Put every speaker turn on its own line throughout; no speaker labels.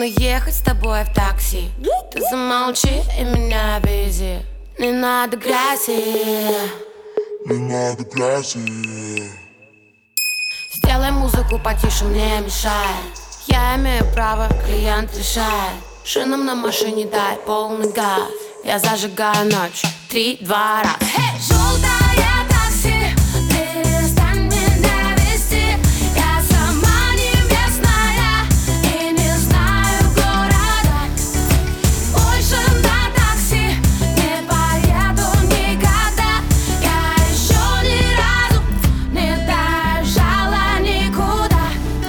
ехать с тобой в такси. Ты замолчи и меня вези. Не надо грязи,
не надо грязи.
Сделай музыку потише, мне мешает. Я имею право, клиент решает. Шинам на машине дай полный газ. Я зажигаю ночь, 3, 2, раз. Hey! Желтое такси, перестань меня вести. Я сама не местная и не знаю города. Больше на такси не поеду никогда. Я еще ни разу не доезжала никуда.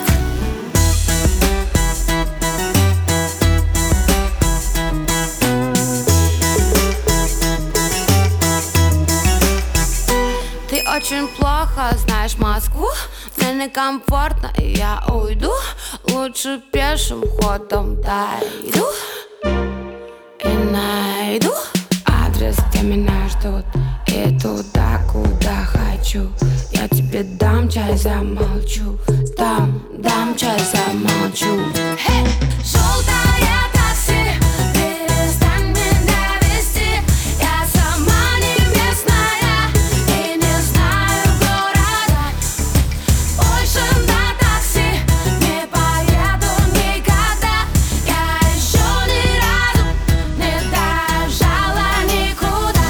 Ты очень плохо знаешь Москву. Мне некомфортно, и я уйду. Лучше пешим ходом дойду и найду адрес, где меня ждут, и туда, куда хочу. Я тебе дам чай, замолчу. Дам чай, замолчу. Hey! Желтое такси, перестань меня вести. Я сама не местная и не знаю города. Больше на такси не поеду никогда. Я еще ни разу не доезжала никуда.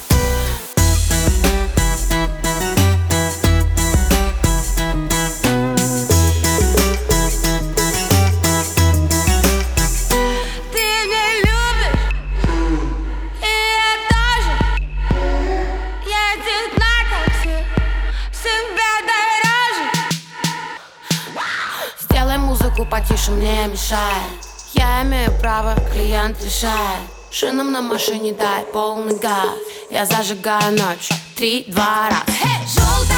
Ты не любишь, и я тоже. Едет на такси, себя дороже. Сделай музыку потише, мне мешает. Я имею право, клиент решает. Шинам на машине дай полный газ. Я зажигаю ночь, 3, 2, раз. Hey! Желтое